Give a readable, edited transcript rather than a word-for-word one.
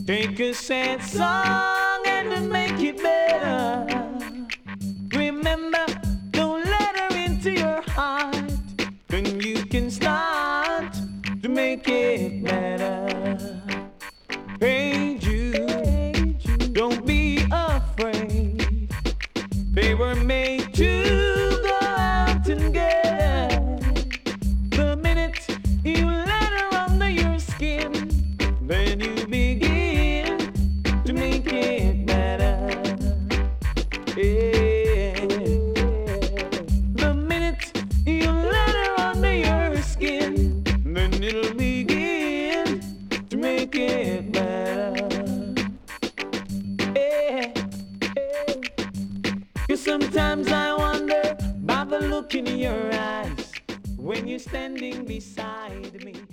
Take a sad song and make it better. Remember, don't let her into your heart. Then you can start to make it better. Hey Jude, don't be afraid. They were made to go out together. The minute you let her under your skin, then you begin to make it better. Yeah. The minute you let her under your skin, then it'll begin to make it better. Yeah. Yeah. 'Cause sometimes I wonder about the look in your eyes when you're standing beside me.